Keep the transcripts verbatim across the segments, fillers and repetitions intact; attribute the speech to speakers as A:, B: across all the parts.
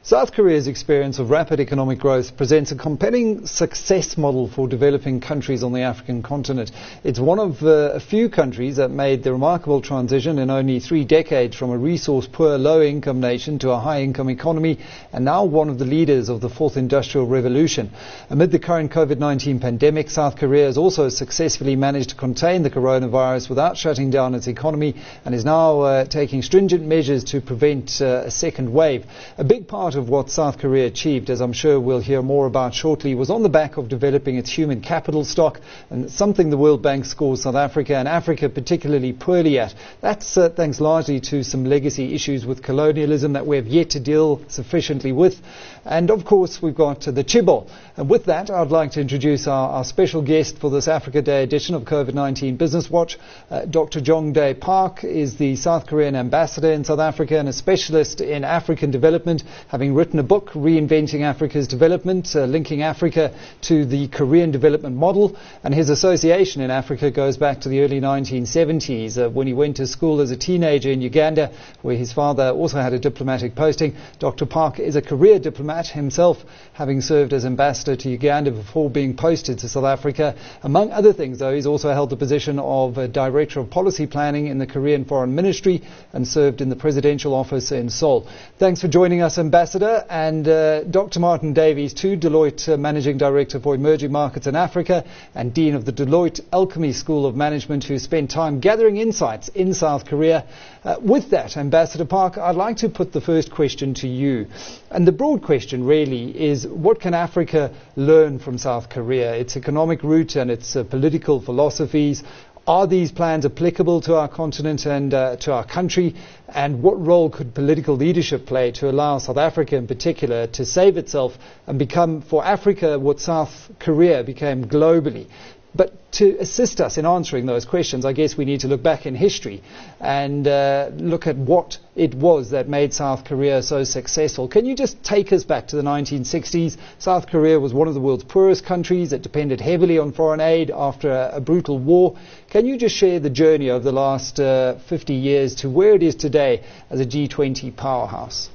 A: South Korea's experience of rapid economic growth presents a compelling success model for developing countries on the African continent. It's one of uh, a few countries that made the remarkable transition in only three decades from a resource-poor, low-income nation to a high-income economy, and now one of the leaders of the fourth industrial revolution. Amid the current COVID nineteen pandemic, South Korea has also successfully managed to contain the coronavirus without shutting down its economy and is now uh, taking stringent measures to prevent uh, a second wave. A big part of what South Korea achieved, as I'm sure we'll hear more about shortly, was on the back of developing its human capital stock, and something the World Bank scores South Africa and Africa particularly poorly at. That's uh, thanks largely to some legacy issues with colonialism that we have yet to deal sufficiently with. And of course we've got uh, the Chaebol. And with that, I'd like to introduce our, our special guest for this Africa Day edition of COVID nineteen Business Watch. Uh, Doctor Jong Dae Park is the South Korean ambassador in South Africa and a specialist in African development, having written a book, Reinventing Africa's Development, uh, linking Africa to the Korean development model. And his association in Africa goes back to the early nineteen seventies, uh, when he went to school as a teenager in Uganda, where his father also had a diplomatic posting. Doctor Park is a career diplomat himself, having served as ambassador to Uganda before being posted to South Africa. Among other things, though, he's also held the position of uh, Director of Policy Planning in the Korean Foreign Ministry and served in the Presidential Office in Seoul. Thanks for joining us, Ambassador. And uh, Doctor Martin Davies, too, Deloitte uh, Managing Director for Emerging Markets in Africa and Dean of the Deloitte Alchemy School of Management, who spent time gathering insights in South Korea. Uh, with that, Ambassador Park, I'd like to put the first question to you. And the broad question really is, what can Africa learn from South Korea? Its economic route and its uh, political philosophies. Are these plans applicable to our continent and uh, to our country? And what role could political leadership play to allow South Africa in particular to save itself and become, for Africa, what South Korea became globally? But to assist us in answering those questions, I guess we need to look back in history and uh, look at what it was that made South Korea so successful. Can you just take us back to the nineteen sixties? South Korea was one of the world's poorest countries. It depended heavily on foreign aid after a, a brutal war. Can you just share the journey of the last uh, fifty years to where it is today as a G twenty powerhouse?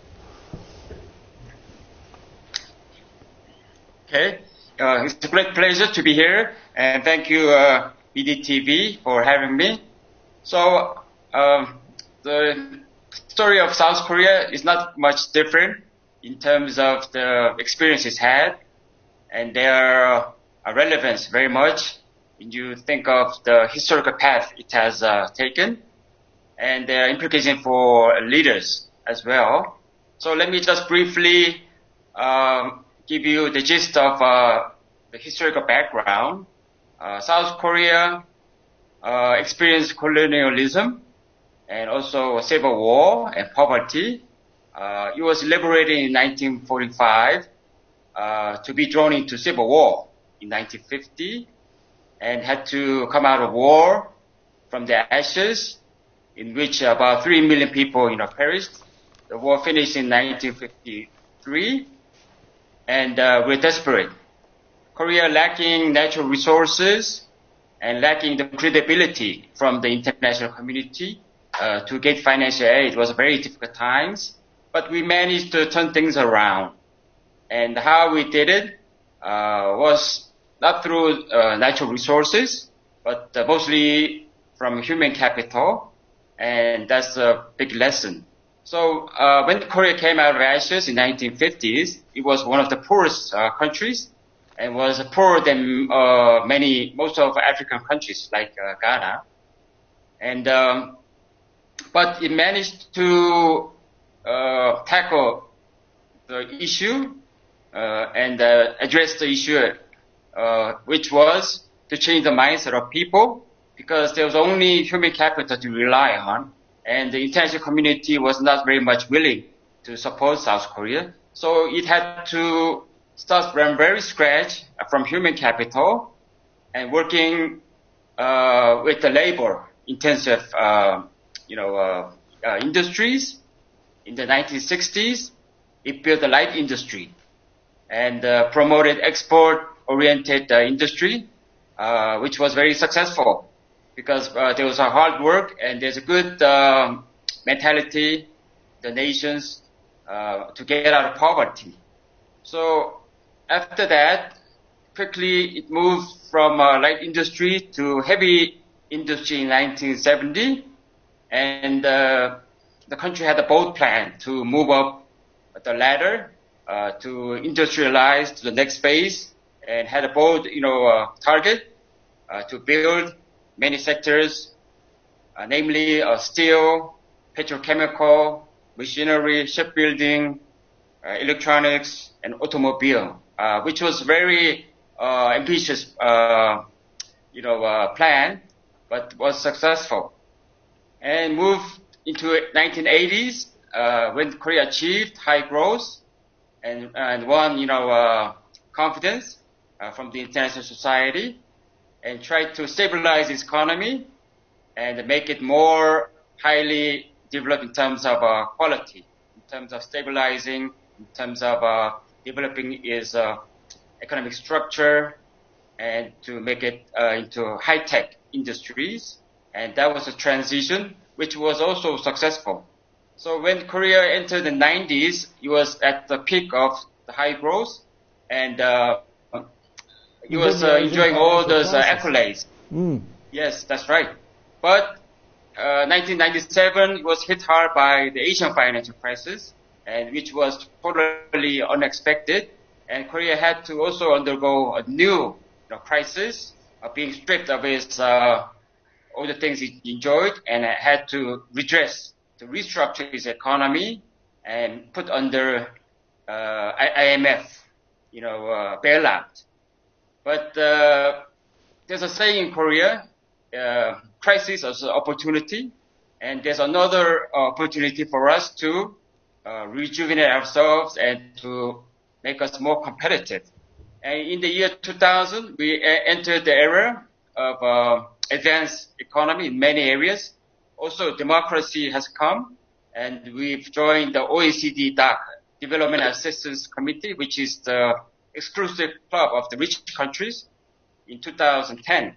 B: Okay. Uh, it's a great pleasure to be here, and thank you, uh, B D T V, for having me. So, um, the story of South Korea is not much different in terms of the experiences had, and their uh, relevance very much when you think of the historical path it has uh, taken, and their implication for leaders as well. So let me just briefly um, give you the gist of uh, the historical background. Uh, South Korea uh, experienced colonialism and also civil war and poverty. Uh, it was liberated in nineteen forty-five uh, to be drawn into civil war in nineteen fifty and had to come out of war from the ashes, in which about three million people you know, perished. The war finished in nineteen fifty-three. And uh, we're desperate. Korea lacking natural resources and lacking the credibility from the international community uh, to get financial aid. It was very difficult times, but we managed to turn things around. And how we did it uh, was not through uh, natural resources, but uh, mostly from human capital, and that's a big lesson. So uh, when Korea came out of ashes in nineteen fifties, it was one of the poorest uh, countries and was poorer than uh, many, most of African countries like uh, Ghana. And um, but it managed to uh, tackle the issue uh, and uh, address the issue, uh, which was to change the mindset of people, because there was only human capital to rely on. And the international community was not very much willing to support South Korea. So it had to start from very scratch from human capital and working uh, with the labor-intensive, uh, you know, uh, uh, industries. In the nineteen sixties, it built the light industry and uh, promoted export-oriented uh, industry, uh, which was very successful. Because uh, there was a hard work and there's a good um, mentality. The nations uh, to get out of poverty. So after that, quickly it moved from uh, light industry to heavy industry in nineteen seventy, and uh, the country had a bold plan to move up the ladder uh, to industrialize to the next phase, and had a bold, you know, uh, target uh, to build many sectors, uh, namely uh, steel, petrochemical, machinery, shipbuilding, uh, electronics, and automobile, uh, which was very uh, ambitious, uh, you know, uh, plan, but was successful. And moved into nineteen eighties uh, when Korea achieved high growth and, and won, you know, uh, confidence uh, from the international society, and tried to stabilize its economy and make it more highly developed in terms of uh, quality, in terms of stabilizing, in terms of uh, developing its uh, economic structure, and to make it uh, into high-tech industries. And that was a transition which was also successful. So when Korea entered the nineties, it was at the peak of the high growth, and uh, it was uh, enjoying all those uh, accolades.
A: Mm.
B: Yes, that's right. But uh, nineteen ninety-seven, it was hit hard by the Asian financial crisis, and which was totally unexpected. And Korea had to also undergo a new you know, crisis of being stripped of its uh, all the things it enjoyed, and had to redress, to restructure its economy and put under uh, I M F, you know, uh, bailout. But uh, there's a saying in Korea, uh, crisis is an opportunity, and there's another opportunity for us to uh, rejuvenate ourselves and to make us more competitive. And in the year two thousand, we entered the era of uh, advanced economy in many areas. Also, democracy has come, and we've joined the O E C D D A C, Development Assistance Committee, which is the exclusive club of the rich countries, in two thousand ten.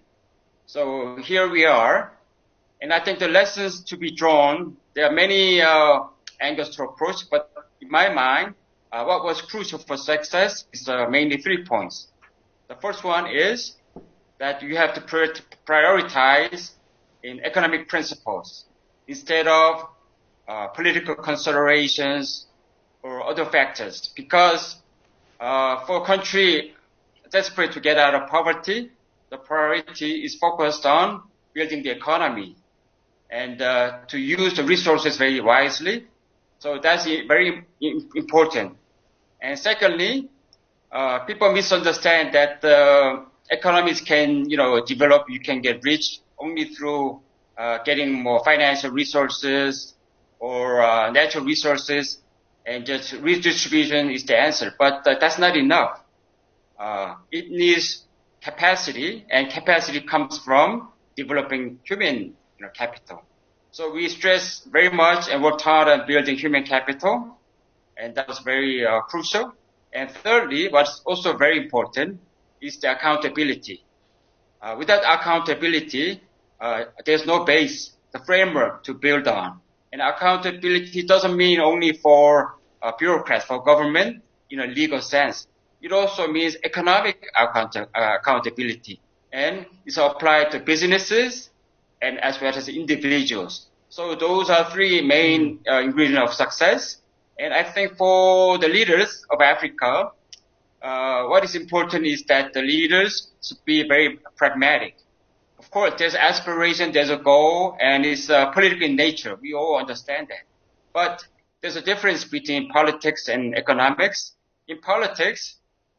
B: So here we are, and I think the lessons to be drawn, there are many uh, angles to approach, but in my mind, uh, what was crucial for success is uh, mainly three points. The first one is that you have to prioritize in economic principles instead of uh, political considerations or other factors. Because uh, for a country desperate to get out of poverty, the priority is focused on building the economy and uh, to use the resources very wisely. So that's very important. And secondly, uh, people misunderstand that uh, economies can, you know, develop, you can get rich only through uh, getting more financial resources or uh, natural resources, and just redistribution is the answer. But uh, that's not enough. Uh, it needs capacity, and capacity comes from developing human you know, capital. So we stress very much and worked hard on building human capital, and that was very uh, crucial. And thirdly, what's also very important is the accountability. Uh, without accountability, uh, there's no base, the framework to build on. And accountability doesn't mean only for uh, bureaucrats, for government in a legal sense. It also means economic account- uh, accountability, and it's applied to businesses and as well as individuals. So those are three main uh, ingredients of success. And I think for the leaders of Africa, uh, what is important is that the leaders should be very pragmatic. Of course, there's aspiration, there's a goal, and it's uh, political in nature. We all understand that. But there's a difference between politics and economics. In politics,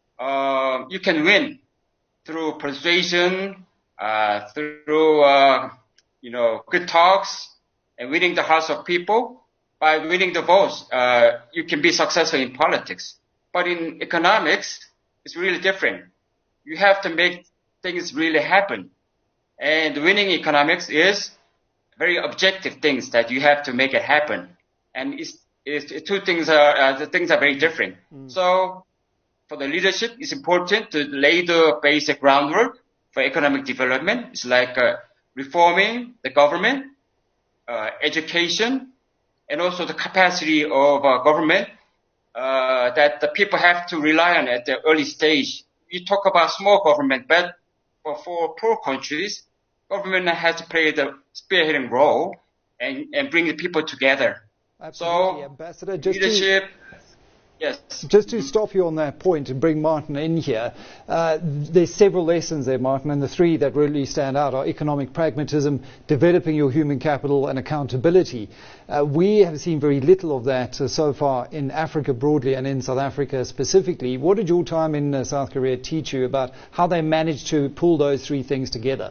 B: uh, you can win through persuasion, uh, through, uh, you know, good talks, and winning the hearts of people. By winning the votes, uh, you can be successful in politics. But in economics, it's really different. You have to make things really happen. And winning economics is very objective things that you have to make it happen. And it's, it's two things are, uh, the things are very different. Mm. So for the leadership, it's important to lay the basic groundwork for economic development. It's like uh, reforming the government, uh, education, and also the capacity of uh, government uh, that the people have to rely on at the early stage. You talk about small government, but for, for poor countries, government has to play the spearheading role and, and bring the people together.
A: Absolutely,
B: so,
A: Ambassador. Just
B: leadership.
A: To-
B: Yes.
A: Just to stop you on that point and bring Martin in here, uh, there's several lessons there, Martin, and the three that really stand out are economic pragmatism, developing your human capital, and accountability. Uh, we have seen very little of that uh, so far in Africa broadly and in South Africa specifically. What did your time in uh, South Korea teach you about how they managed to pull those three things together?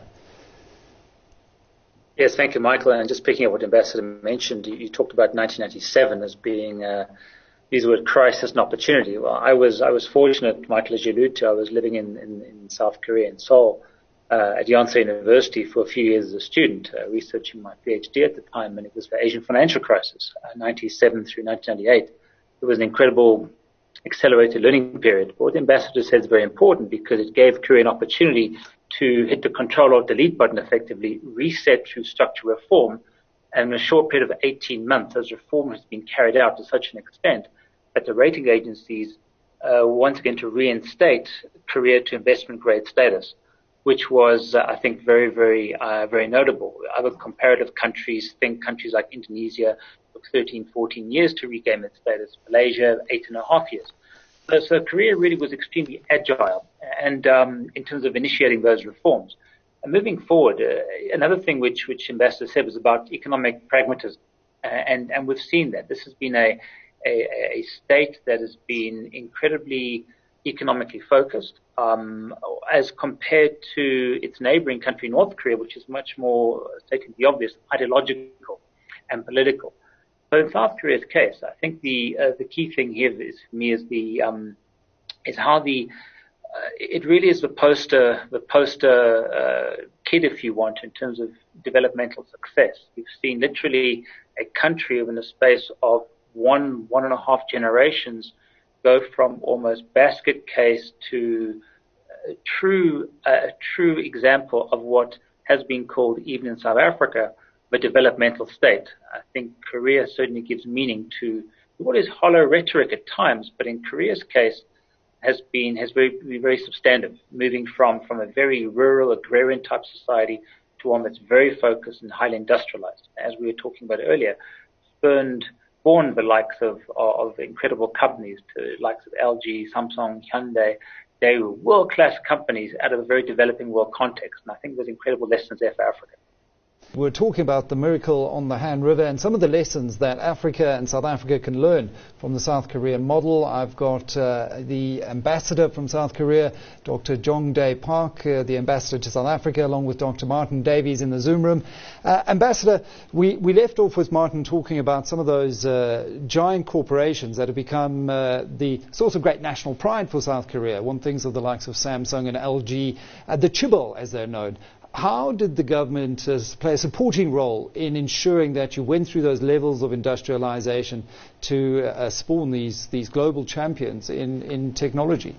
C: Yes, thank you, Michael. And just picking up what Ambassador mentioned, you, you talked about nineteen ninety-seven as being uh, these were crisis and opportunity. Well, I was I was fortunate, Michael, as you alluded to. I was living in, in, in South Korea, in Seoul, uh, at Yonsei University for a few years as a student, uh, researching my PhD at the time, and it was the Asian financial crisis, uh, ninety-seven through nineteen ninety-eight. It was an incredible accelerated learning period. But what the ambassador said is very important because it gave Korea an opportunity to hit the control or delete button effectively, reset through structural reform, and in a short period of eighteen months, as reform has been carried out to such an extent that the rating agencies uh, once again to reinstate Korea to investment grade status, which was, uh, I think, very, very, uh, very notable. Other comparative countries, think countries like Indonesia, took thirteen, fourteen years to regain its status. Malaysia, eight and a half years. So, so Korea really was extremely agile and um, in terms of initiating those reforms. And moving forward, uh, another thing which, which Ambassador said was about economic pragmatism. Uh, and, and we've seen that. This has been a, a, a state that has been incredibly economically focused, um, as compared to its neighboring country, North Korea, which is much more, stating the obvious, ideological and political. So in South Korea's case, I think the uh, the key thing here is for me is the um, is how the uh, it really is the poster the poster uh, kid, if you want, in terms of developmental success. We've seen literally a country within a space of one one and a half generations go from almost basket case to a true a true example of what has been called, even in South Africa, a developmental state. I think Korea certainly gives meaning to what is hollow rhetoric at times, but in Korea's case has been has very been very substantive, moving from from a very rural agrarian type society to one that's very focused and highly industrialized, as we were talking about earlier, spurned born the likes of of incredible companies, to the likes of L G, Samsung, Hyundai. They were world-class companies out of a very developing world context, and I think there's incredible lessons there for Africa.
A: We're talking about the miracle on the Han River and some of the lessons that Africa and South Africa can learn from the South Korean model. I've got uh, the ambassador from South Korea, Doctor Jong Dae Park, uh, the ambassador to South Africa, along with Doctor Martin Davies in the Zoom room. Uh, ambassador, we, we left off with Martin talking about some of those uh, giant corporations that have become uh, the source of great national pride for South Korea. One thinks of the likes of Samsung and L G, uh, the Chaebol as they're known. How did the government uh, play a supporting role in ensuring that you went through those levels of industrialization to uh, spawn these these global champions in, in technology?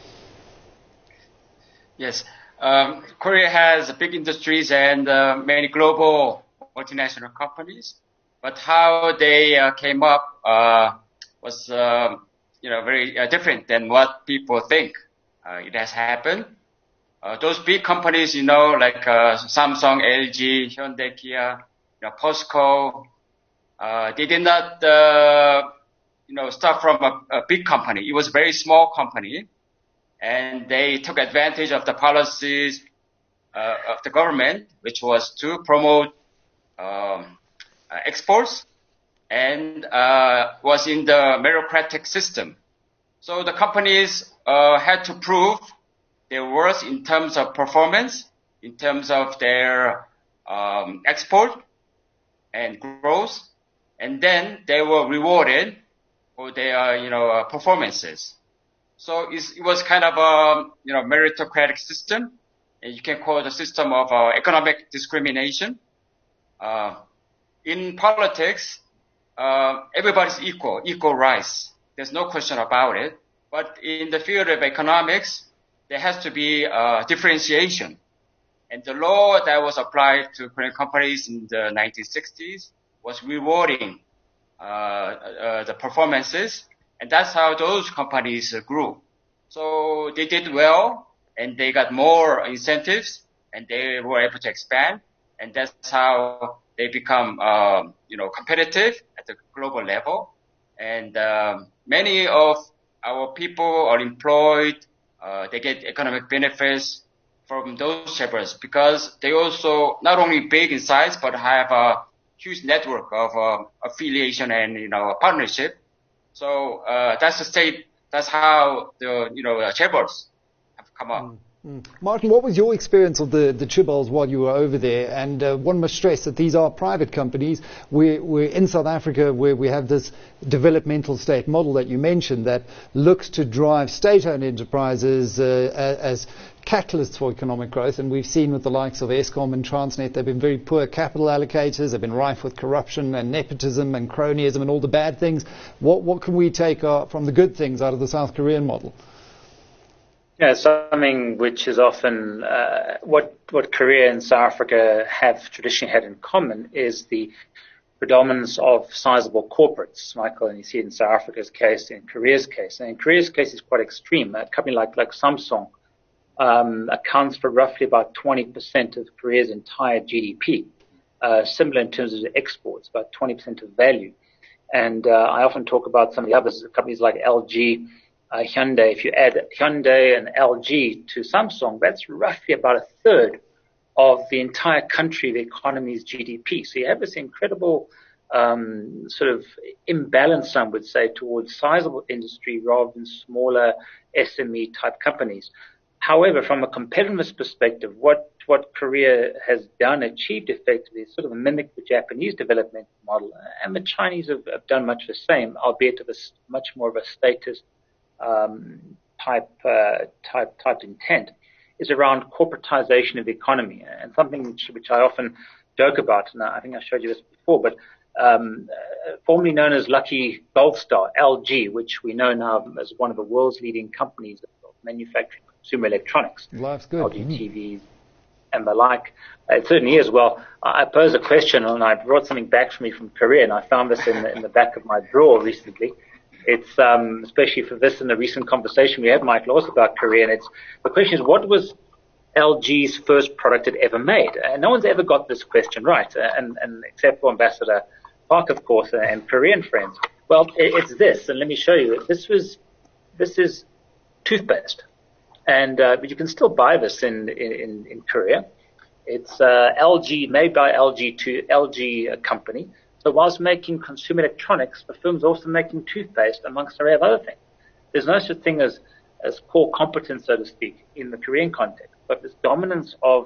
B: Yes. Um, Korea has big industries and uh, many global multinational companies, but how they uh, came up uh, was uh, you know very uh, different than what people think. Uh, it has happened. Uh, those big companies, you know, like uh, Samsung, L G, Hyundai, Kia, you know, POSCO, uh, they did not, uh, you know, start from a, a big company. It was a very small company, and they took advantage of the policies uh, of the government, which was to promote um, uh, exports, and uh, was in the meritocratic system. So the companies uh, had to prove their worth in terms of performance, in terms of their um, export and growth, and then they were rewarded for their, you know, uh, performances. So it's, it was kind of a, you know, meritocratic system, and you can call it a system of uh, economic discrimination. Uh, in politics, uh, everybody's equal, equal rights. There's no question about it. But in the field of economics, there has to be uh, differentiation. And the law that was applied to Korean companies in the nineteen sixties was rewarding uh, uh, the performances And that's how those companies uh, grew. So they did well, and they got more incentives, and they were able to expand. And that's how they become, um, you know, competitive at the global level. And um, many of our people are employed. Uh, they get economic benefits from those chaebols because they also not only big in size but have a huge network of uh, affiliation and you know partnership. So uh, that's the state. That's how the you know chaebols have come up.
A: Mm. Mm. Martin, what was your experience of the, the chaebols while you were over there? And uh, one must stress that these are private companies. We're, we're in South Africa where we have this developmental state model that you mentioned that looks to drive state-owned enterprises uh, as catalysts for economic growth. And we've seen with the likes of Eskom and Transnet, they've been very poor capital allocators. They've been rife with corruption and nepotism and cronyism and all the bad things. What, what can we take uh, from the good things out of the South Korean model?
C: Yeah, something which is often uh, what what Korea and South Africa have traditionally had in common is the predominance of sizable corporates, Michael, and you see it in South Africa's case, in Korea's case. And in Korea's case, it's quite extreme. A company like, like Samsung um, accounts for roughly about twenty percent of Korea's entire G D P, uh, similar in terms of the exports, about twenty percent of value. And uh, I often talk about some of the others, companies like L G, Uh, Hyundai. If you add Hyundai and L G to Samsung, that's roughly about a third of the entire country, the economy's G D P. So you have this incredible um, sort of imbalance, some would say, towards sizable industry rather than smaller S M E type companies. However, from a competitiveness perspective, what what Korea has done, achieved effectively, is sort of mimic the Japanese development model, and the Chinese have, have done much the same, albeit of a much more of a status Um, type, uh, type, type intent, is around corporatization of the economy, and something which, which I often joke about, and I think I showed you this before, but um, uh, formerly known as Lucky Goldstar, L G, which we know now as one of the world's leading companies of manufacturing consumer electronics,
A: Life's good.
C: L G T Vs and the like. Uh, it certainly is. Well, I posed a question, and I brought something back for me from Korea, and I found this in the, in the back of my drawer recently. It's um, especially for this and the recent conversation we had, Michael, also about Korea. And it's the question is, what was L G's first product it ever made? And no one's ever got this question right, and, and except for Ambassador Park, of course, and Korean friends. Well, it's this, and let me show you. This was this is toothpaste, and uh, but you can still buy this in in, in Korea. It's uh, L G, made by L G to L G uh, company. So whilst making consumer electronics, the firm's also making toothpaste, amongst a array of other things. There's no such thing as, as core competence, so to speak, in the Korean context. But this dominance of,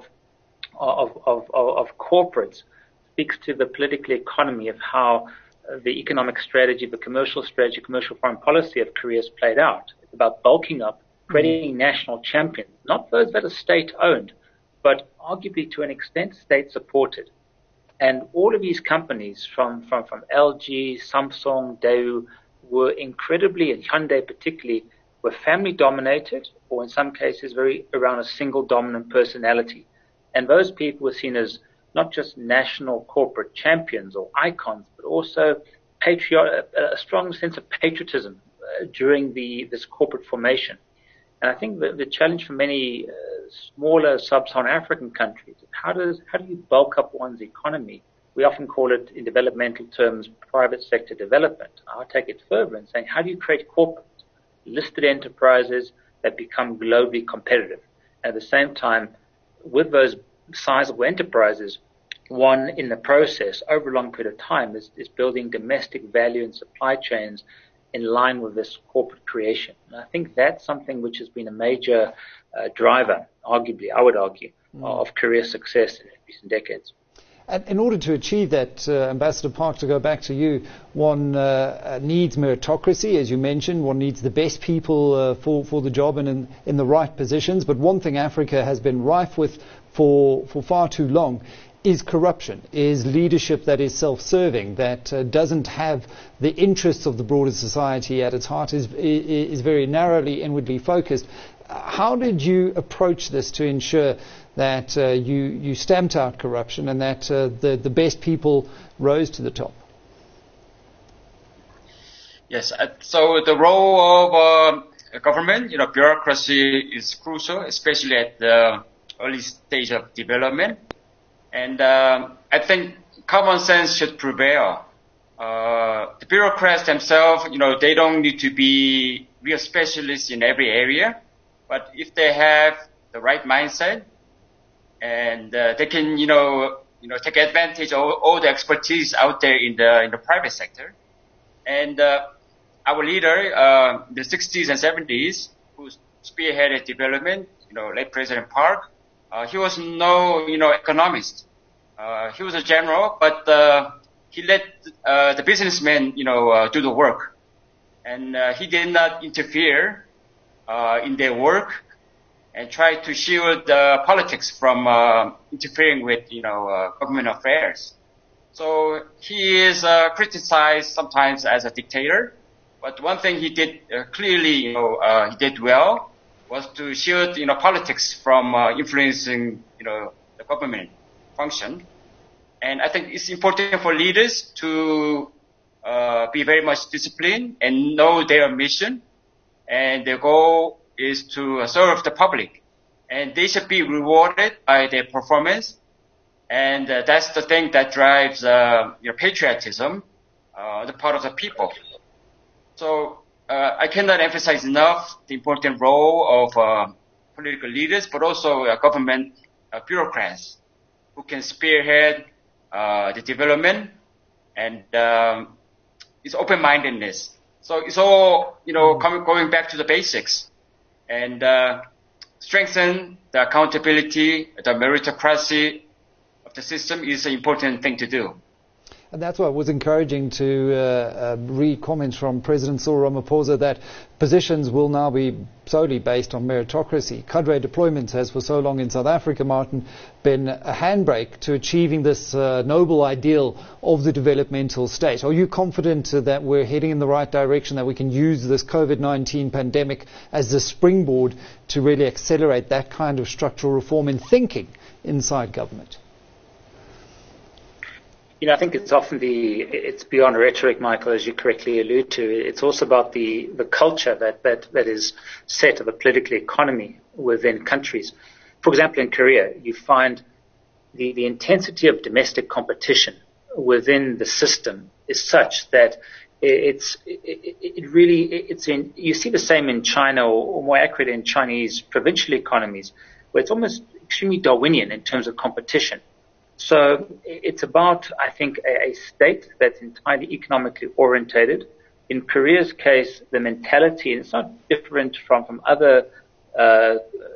C: of, of, of, of corporates speaks to the political economy of how the economic strategy, the commercial strategy, commercial foreign policy of Korea is played out. It's about bulking up, creating mm-hmm. national champions, not those that are state-owned, but arguably to an extent state-supported. And all of these companies from, from, from L G, Samsung, Daewoo were incredibly, and Hyundai particularly, were family dominated, or in some cases very around a single dominant personality. And those people were seen as not just national corporate champions or icons, but also patriot, a strong sense of patriotism uh, during the, this corporate formation. And I think the, the challenge for many uh, smaller sub-Saharan African countries, how does how do you bulk up one's economy? We often call it, in developmental terms, private sector development. I'll take it further and saying, how do you create corporate listed enterprises that become globally competitive? At the same time, with those sizable enterprises, one in the process, over a long period of time, is, is building domestic value and supply chains in line with this corporate creation. And I think that's something which has been a major uh, driver, arguably, I would argue, mm. of Korea's success in recent decades.
A: And in order to achieve that, uh, Ambassador Park, to go back to you, one uh, needs meritocracy, as you mentioned. One needs the best people uh, for, for the job and in, in the right positions. But one thing Africa has been rife with for, for far too long is corruption, is leadership that is self-serving, that uh, doesn't have the interests of the broader society at its heart, is, is very narrowly inwardly focused. How did you approach this to ensure that uh, you, you stamped out corruption and that uh, the, the best people rose to the top?
B: Yes. Uh, so the role of uh, government, you know, bureaucracy is crucial, especially at the early stage of development. And um, I think common sense should prevail. Uh, the bureaucrats themselves, you know, they don't need to be real specialists in every area, but if they have the right mindset and uh, they can, you know, you know, take advantage of all the expertise out there in the in the private sector. And uh, our leader, uh, in the sixties and seventies, who spearheaded development, you know, late President Park, uh, he was no, you know, economist. Uh, he was a general, but uh, he let uh, the businessmen, you know, uh, do the work, and uh, he did not interfere uh, in their work and try to shield uh, politics from uh, interfering with, you know, uh, government affairs. So he is uh, criticized sometimes as a dictator, but one thing he did uh, clearly, you know, uh, he did well was to shield, you know, politics from uh, influencing, you know, the government function. And I think it's important for leaders to uh, be very much disciplined and know their mission, and their goal is to serve the public, and they should be rewarded by their performance. And uh, that's the thing that drives uh, your patriotism, uh, the part of the people. So uh, I cannot emphasize enough the important role of uh, political leaders, but also uh, government uh, bureaucrats who can spearhead uh, the development, and um, it's open-mindedness. So it's all, you know, coming, going back to the basics, and uh, strengthen the accountability, the meritocracy of the system is an important thing to do.
A: And that's what was encouraging to uh, uh, read comments from President Cyril Ramaphosa that positions will now be solely based on meritocracy. Cadre deployment has for so long in South Africa, Martin, been a handbrake to achieving this uh, noble ideal of the developmental state. Are you confident uh, that we're heading in the right direction, that we can use this COVID nineteen pandemic as the springboard to really accelerate that kind of structural reform in thinking inside government?
C: You know, I think it's often the, it's beyond rhetoric, Michael, as you correctly allude to. It's also about the, the culture that, that, that is set of a political economy within countries. For example, in Korea, you find the, the intensity of domestic competition within the system is such that it's, it, it really, it's in, you see the same in China, or, or more accurate in Chinese provincial economies, where it's almost extremely Darwinian in terms of competition. So it's about, I think, a, a state that's entirely economically orientated. In Korea's case, the mentality, and it's not different from, from other uh,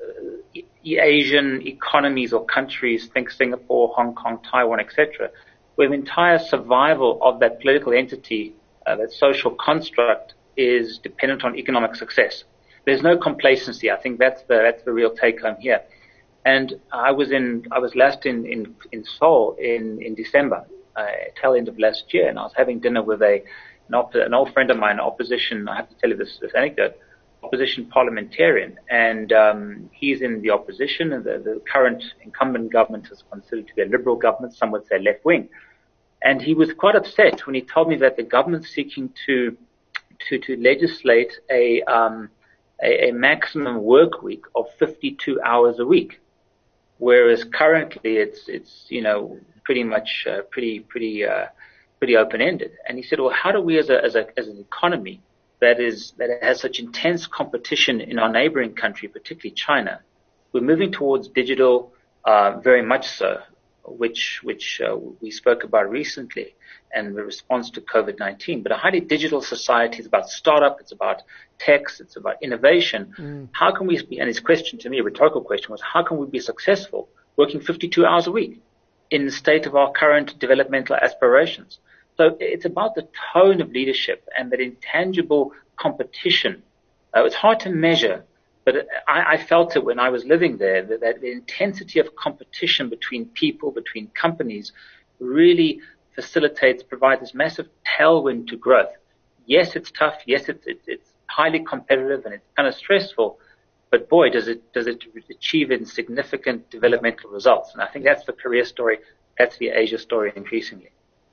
C: Asian economies or countries, think Singapore, Hong Kong, Taiwan, et cetera, where the entire survival of that political entity, uh, that social construct, is dependent on economic success. There's no complacency. I think that's the that's the real take home here. And I was in, I was last in, in, in Seoul in, in December, uh, tail end of last year, and I was having dinner with a, an, op- an old friend of mine, opposition, I have to tell you this, this anecdote, opposition parliamentarian, and, um, he's in the opposition, and the, the current incumbent government is considered to be a liberal government, some would say left wing. And he was quite upset when he told me that the government's seeking to, to, to legislate a, um, a, a maximum work week of fifty-two hours a week. Whereas currently it's, it's, you know, pretty much, uh, pretty, pretty, uh, pretty open-ended. And he said, well, how do we as a, as a, as an economy that is, that has such intense competition in our neighboring country, particularly China, we're moving towards digital, uh, very much so, which, which, uh, we spoke about recently, and the response to COVID nineteen. But a highly digital society is about startup, it's about techs, it's about innovation. Mm. How can we be, and his question to me, a rhetorical question, was how can we be successful working fifty-two hours a week in the state of our current developmental aspirations? So it's about the tone of leadership and that intangible competition. Uh, it's hard to measure, but I, I felt it when I was living there, that, that the intensity of competition between people, between companies, really facilitates, provides this massive tailwind to growth. Yes, it's tough. Yes, it's, it's, it's highly competitive and it's kind of stressful, but boy, does it, does it achieve in significant developmental results. And I think that's the Korea story. That's the Asia story increasingly.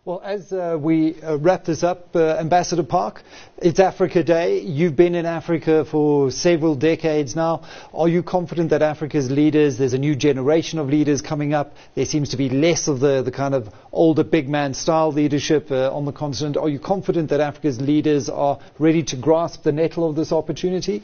A: Well, as uh, we uh, wrap this up, uh, Ambassador Park, it's Africa Day. You've been in Africa for several decades now. Are you confident that Africa's leaders, there's a new generation of leaders coming up, there seems to be less of the, the kind of older big man style leadership uh, on the continent. Are you confident that Africa's leaders are ready to grasp the nettle of this opportunity?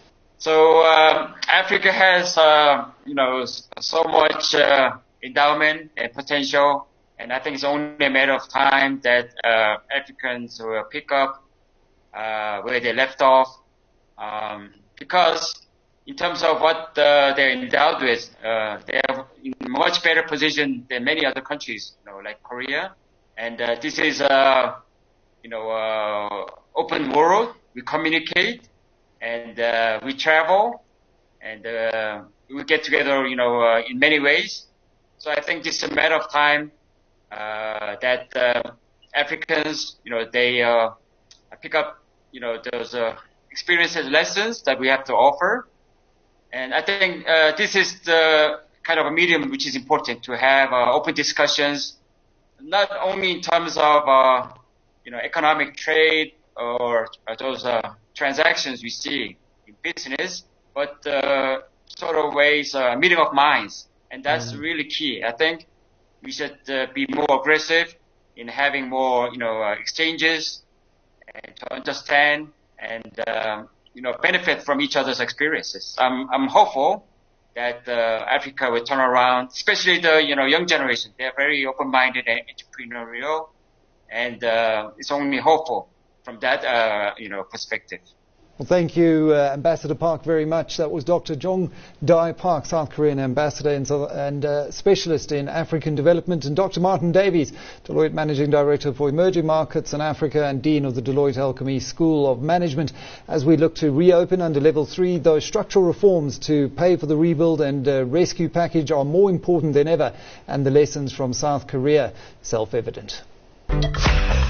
B: So uh, Africa has, uh, you know, so much uh, endowment and potential. And I think it's only a matter of time that uh, Africans will pick up uh, where they left off. Um, because in terms of what uh, they're endowed with, uh, they're in a much better position than many other countries, you know, like Korea. And uh, this is, uh, you know, uh, open world. We communicate and uh, we travel and uh, we get together, you know, uh, in many ways. So I think this is a matter of time. Uh, that uh, Africans, you know, they uh, pick up, you know, those uh, experiences, lessons that we have to offer. And I think uh, this is the kind of a medium which is important to have uh, open discussions, not only in terms of, uh, you know, economic trade or, or those uh, transactions we see in business, but uh, sort of ways, uh, meeting of minds. And that's mm. really key. I think we should uh, be more aggressive in having more, you know, uh, exchanges and to understand and, um, you know, benefit from each other's experiences. I'm, I'm hopeful that uh, Africa will turn around, especially the, you know, young generation. They're very open-minded and entrepreneurial, and uh, it's only hopeful from that, uh, you know, perspective.
A: Well, thank you, uh, Ambassador Park, very much. That was Doctor Jong Dae Park, South Korean ambassador and, and uh, specialist in African development, and Doctor Martin Davies, Deloitte Managing Director for Emerging Markets and Africa and Dean of the Deloitte Alchemy School of Management, as we look to reopen under Level three. Those structural reforms to pay for the rebuild and uh, rescue package are more important than ever, and the lessons from South Korea self-evident.